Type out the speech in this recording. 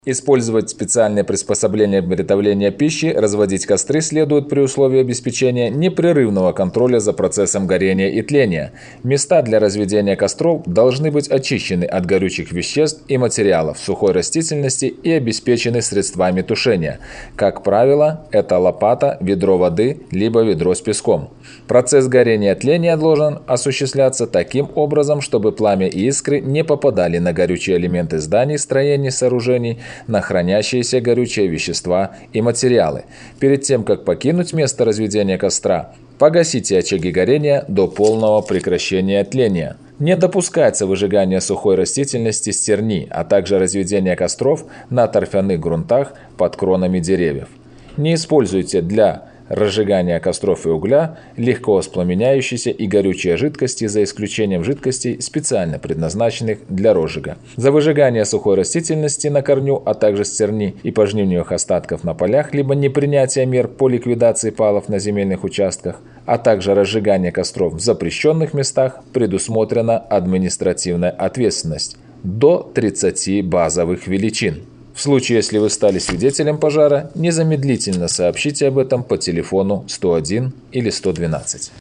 Использовать специальные приспособления для приготовления пищи, разводить костры следует при условии обеспечения непрерывного контроля за процессом горения и тления. Места для разведения костров должны быть очищены от горючих веществ и материалов, сухой растительности и обеспечены средствами тушения. Как правило, это лопата, ведро воды, либо ведро с песком. Процесс горения и тления должен осуществляться таким образом, чтобы пламя и искры не попадали на горючие элементы зданий, строений, сооружений, на хранящиеся горючие вещества и материалы. Перед тем, как покинуть место разведения костра, погасите очаги горения до полного прекращения тления. Не допускается выжигание сухой растительности с терни, а также разведение костров на торфяных грунтах под кронами деревьев. Не используйте для разжигания костров и угля легко воспламеняющиеся и горючие жидкости, за исключением жидкостей, специально предназначенных для розжига. За выжигание сухой растительности на корню, а также стерни и пожнивных остатков на полях, либо непринятие мер по ликвидации палов на земельных участках, а также разжигание костров в запрещенных местах предусмотрена административная ответственность до 30 базовых величин. В случае, если вы стали свидетелем пожара, незамедлительно сообщите об этом по телефону 101 или 112.